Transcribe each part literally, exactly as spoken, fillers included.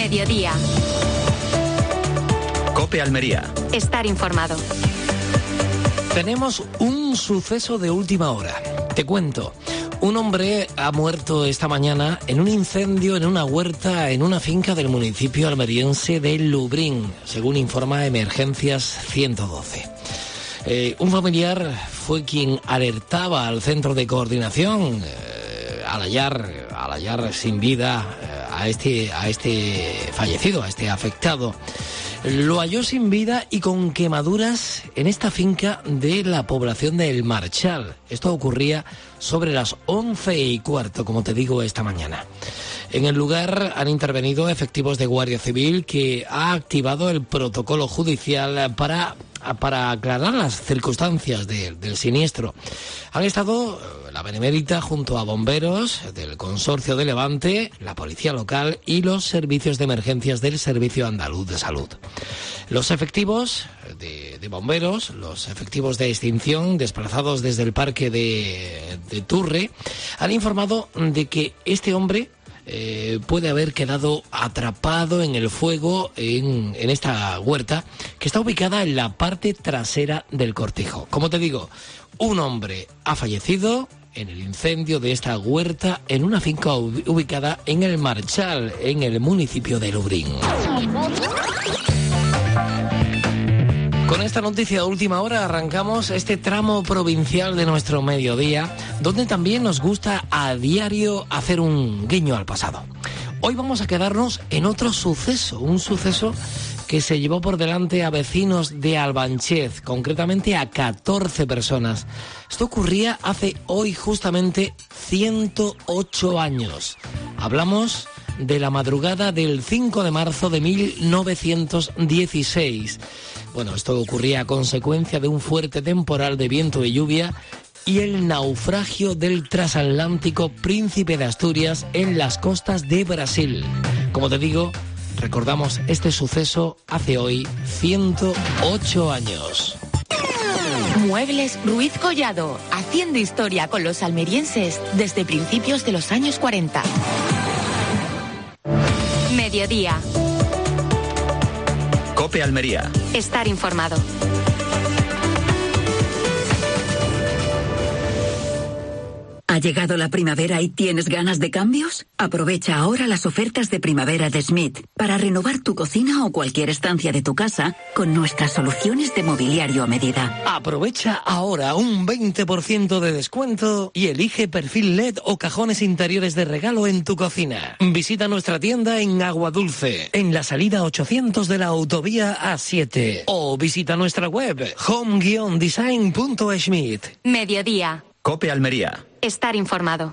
Mediodía. COPE Almería. Estar informado. Tenemos un suceso de última hora. Te cuento. Un hombre ha muerto esta mañana en un incendio en una huerta en una finca del municipio almeriense de Lubrín, según informa Emergencias ciento doce. Eh, un familiar fue quien alertaba al centro de coordinación eh, al hallar, al hallar sin vida eh, a este, a este fallecido, a este afectado. Lo halló sin vida y con quemaduras en esta finca de la población de El Marchal. Esto ocurría sobre las once y cuarto, como te digo, esta mañana. En el lugar han intervenido efectivos de Guardia Civil que ha activado el protocolo judicial para, para aclarar las circunstancias de, del siniestro. Han estado la Benemérita junto a bomberos del Consorcio de Levante, la Policía Local y los servicios de emergencias del Servicio Andaluz de Salud. Los efectivos de, de bomberos, los efectivos de extinción desplazados desde el parque de, de Turre, han informado de que este hombre Eh, puede haber quedado atrapado en el fuego en, en esta huerta que está ubicada en la parte trasera del cortijo. Como te digo, un hombre ha fallecido en el incendio de esta huerta en una finca ubicada en El Marchal, en el municipio de Lubrín. Con esta noticia de última hora arrancamos este tramo provincial de nuestro mediodía, donde también nos gusta a diario hacer un guiño al pasado. Hoy vamos a quedarnos en otro suceso, un suceso que se llevó por delante a vecinos de Albanchez, concretamente a catorce personas. Esto ocurría hace hoy justamente ciento ocho años. Hablamos de la madrugada del cinco de marzo de mil novecientos dieciséis. Bueno, esto ocurría a consecuencia de un fuerte temporal de viento y lluvia y el naufragio del transatlántico Príncipe de Asturias en las costas de Brasil. Como te digo, recordamos este suceso hace hoy ciento ocho años. Muebles Ruiz Collado, haciendo historia con los almerienses desde principios de los años cuarenta. Mediodía. COPE Almería. Estar informado. ¿Ha llegado la primavera y tienes ganas de cambios? Aprovecha ahora las ofertas de primavera de Schmidt para renovar tu cocina o cualquier estancia de tu casa con nuestras soluciones de mobiliario a medida. Aprovecha ahora un veinte por ciento de descuento y elige perfil L E D o cajones interiores de regalo en tu cocina. Visita nuestra tienda en Aguadulce, en la salida ochocientos de la autovía A siete, o visita nuestra web home guion design punto schmidt. Mediodía. COPE Almería. Estar informado.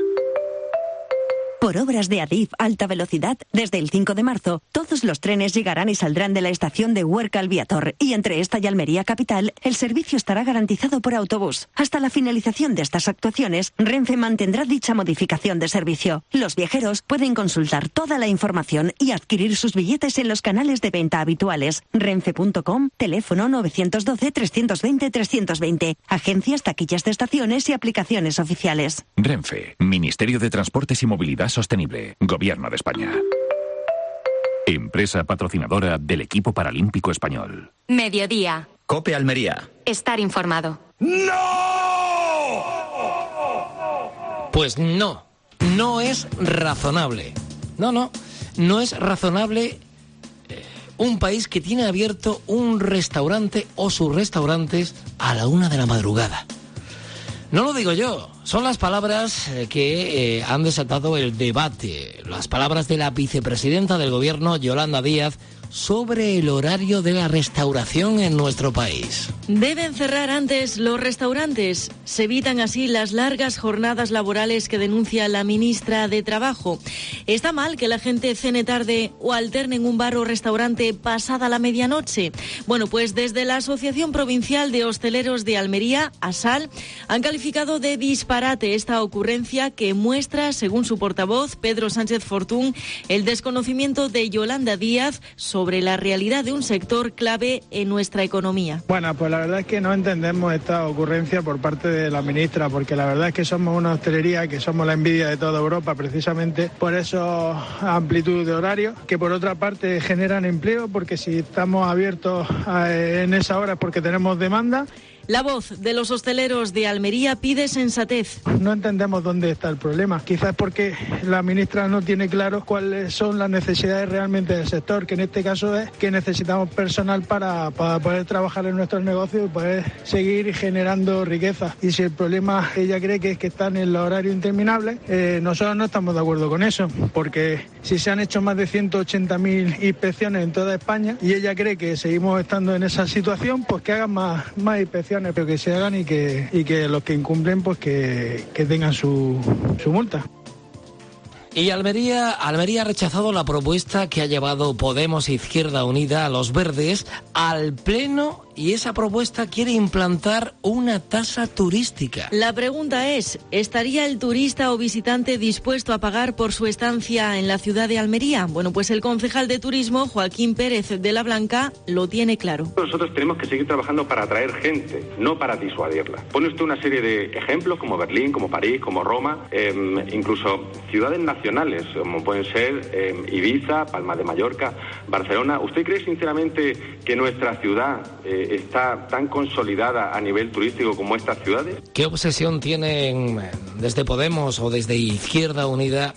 Por obras de Adif Alta Velocidad, desde el cinco de marzo, todos los trenes llegarán y saldrán de la estación de Huerca Albiator, y entre esta y Almería Capital, el servicio estará garantizado por autobús. Hasta la finalización de estas actuaciones, Renfe mantendrá dicha modificación de servicio. Los viajeros pueden consultar toda la información y adquirir sus billetes en los canales de venta habituales. Renfe punto com, teléfono nueve uno dos, tres dos cero, tres dos cero, agencias, taquillas de estaciones y aplicaciones oficiales. Renfe, Ministerio de Transportes y Movilidad Sostenible, Gobierno de España. Empresa patrocinadora del equipo paralímpico español. Mediodía. COPE Almería. Estar informado. ¡No! Pues no, no es razonable. No, no, no es razonable eh, un país que tiene abierto un restaurante o sus restaurantes a la una de la madrugada. No lo digo yo, son las palabras que eh, han desatado el debate, las palabras de la vicepresidenta del Gobierno, Yolanda Díaz, sobre el horario de la restauración en nuestro país. Deben cerrar antes los restaurantes. Se evitan así las largas jornadas laborales que denuncia la ministra de Trabajo. ¿Está mal que la gente cene tarde o alterne en un bar o restaurante pasada la medianoche? Bueno, pues desde la Asociación Provincial de Hosteleros de Almería, ASAL, han calificado de disparate esta ocurrencia que muestra, según su portavoz, Pedro Sánchez Fortún, el desconocimiento de Yolanda Díaz sobre sobre la realidad de un sector clave en nuestra economía. Bueno, pues la verdad es que no entendemos esta ocurrencia por parte de la ministra, porque la verdad es que somos una hostelería, que somos la envidia de toda Europa, precisamente por esa amplitud de horarios, que por otra parte generan empleo, porque si estamos abiertos en esa hora es porque tenemos demanda. La voz de los hosteleros de Almería pide sensatez. No entendemos dónde está el problema. Quizás porque la ministra no tiene claro cuáles son las necesidades realmente del sector, que en este caso es que necesitamos personal para, para poder trabajar en nuestros negocios y poder seguir generando riqueza. Y si el problema ella cree que es que están en los horarios interminables, eh, nosotros no estamos de acuerdo con eso, porque si se han hecho más de ciento ochenta mil inspecciones en toda España y ella cree que seguimos estando en esa situación, pues que hagan más, más inspecciones, pero que se hagan y que, y que los que incumplen pues que, que tengan su, su multa. Y Almería, Almería ha rechazado la propuesta que ha llevado Podemos e Izquierda Unida a los Verdes al Pleno, y esa propuesta quiere implantar una tasa turística. La pregunta es, ¿estaría el turista o visitante dispuesto a pagar por su estancia en la ciudad de Almería? Bueno, pues el concejal de Turismo, Joaquín Pérez de la Blanca, lo tiene claro. Nosotros tenemos que seguir trabajando para atraer gente, no para disuadirla. Pone usted una serie de ejemplos como Berlín, como París, como Roma, eh, incluso ciudades nacionales, como pueden ser eh, Ibiza, Palma de Mallorca, Barcelona. ¿Usted cree sinceramente que nuestra ciudad eh, está tan consolidada a nivel turístico como estas ciudades? ¿Qué obsesión tienen desde Podemos o desde Izquierda Unida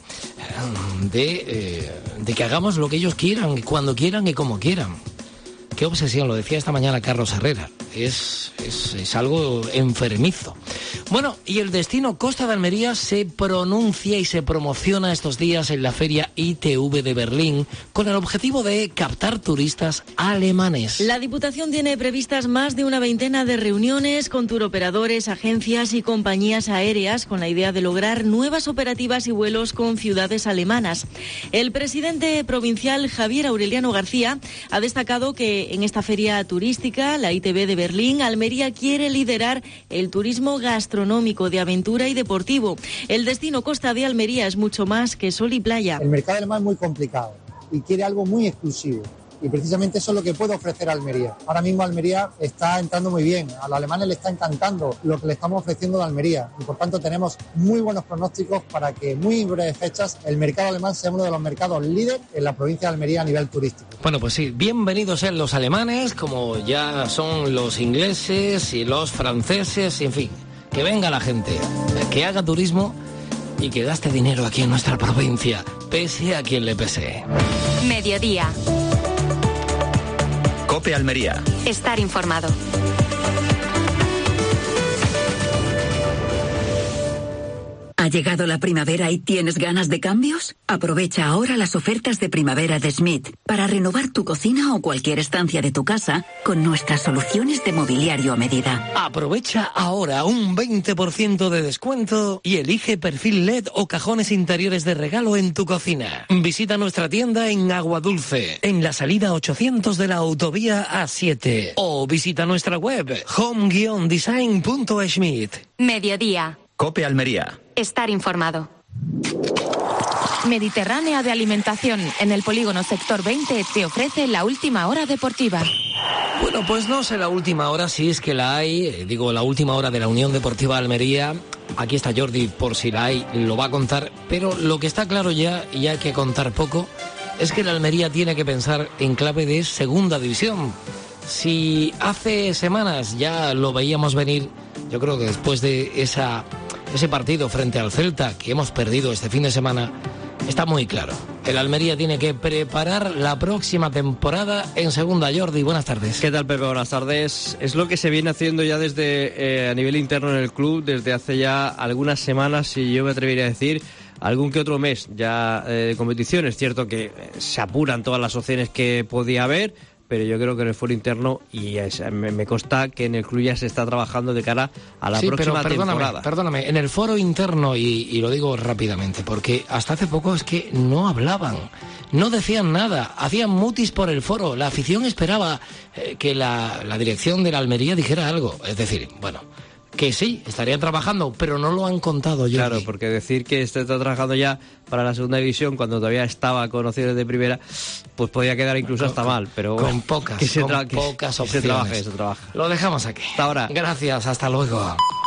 de, eh, de que hagamos lo que ellos quieran, cuando quieran y como quieran? Qué obsesión, lo decía esta mañana Carlos Herrera. Es, es, es algo enfermizo. Bueno, y el destino Costa de Almería se pronuncia y se promociona estos días en la feria I T V de Berlín con el objetivo de captar turistas alemanes. La Diputación tiene previstas más de una veintena de reuniones con turoperadores, agencias y compañías aéreas con la idea de lograr nuevas operativas y vuelos con ciudades alemanas. El presidente provincial Javier Aureliano García ha destacado que en esta feria turística, la I T V de Berlín, Almería quiere liderar el turismo gastronómico, de aventura y deportivo. El destino Costa de Almería es mucho más que sol y playa. El mercado alemán es muy complicado y quiere algo muy exclusivo. Y precisamente eso es lo que puede ofrecer Almería. Ahora mismo Almería está entrando muy bien. A los alemanes les está encantando lo que le estamos ofreciendo de Almería. Y por tanto tenemos muy buenos pronósticos para que en muy breves fechas el mercado alemán sea uno de los mercados líderes en la provincia de Almería a nivel turístico. Bueno, pues sí, bienvenidos sean los alemanes, como ya son los ingleses y los franceses, en fin. Que venga la gente, que haga turismo y que gaste dinero aquí en nuestra provincia, pese a quien le pese. Mediodía. COPE Almería. Estar informado. ¿Ha llegado la primavera y tienes ganas de cambios? Aprovecha ahora las ofertas de primavera de Smith para renovar tu cocina o cualquier estancia de tu casa con nuestras soluciones de mobiliario a medida. Aprovecha ahora un veinte por ciento de descuento y elige perfil L E D o cajones interiores de regalo en tu cocina. Visita nuestra tienda en Aguadulce, en la salida ochocientos de la autovía A siete, o visita nuestra web home guion design punto schmidt. Mediodía. COPE Almería. Estar informado. Mediterránea de Alimentación, en el polígono Sector veinte, te ofrece la última hora deportiva. Bueno, pues no sé la última hora, si es que la hay, eh, digo la última hora de la Unión Deportiva Almería. Aquí está Jordi, por si la hay, lo va a contar, pero lo que está claro ya, y hay que contar poco, es que la Almería tiene que pensar en clave de segunda división. Si hace semanas ya lo veíamos venir, yo creo que después de esa, ese partido frente al Celta que hemos perdido este fin de semana, está muy claro. El Almería tiene que preparar la próxima temporada en segunda. Jordi, buenas tardes. ¿Qué tal, Pepe? Buenas tardes. Es lo que se viene haciendo ya desde eh, a nivel interno en el club, desde hace ya algunas semanas, y yo me atrevería a decir algún que otro mes ya eh, de competición. Es cierto que se apuran todas las opciones que podía haber, pero yo creo que en el foro interno, y es, me, me consta que en el club ya se está trabajando de cara a la sí, próxima pero perdóname, temporada. Perdóname, en el foro interno, y, y lo digo rápidamente, porque hasta hace poco es que no hablaban, no decían nada, hacían mutis por el foro, la afición esperaba eh, que la, la dirección de la Almería dijera algo, es decir, bueno, que sí, estaría trabajando, pero no lo han contado, Jordi. Claro, porque decir que está trabajando ya para la segunda división cuando todavía estaba con opciones de primera, pues podía quedar incluso con, hasta mal, pero con pocas, que se con tra- pocas que opciones. Se trabaje, se trabaja. Lo dejamos aquí. Hasta ahora. Gracias, hasta luego.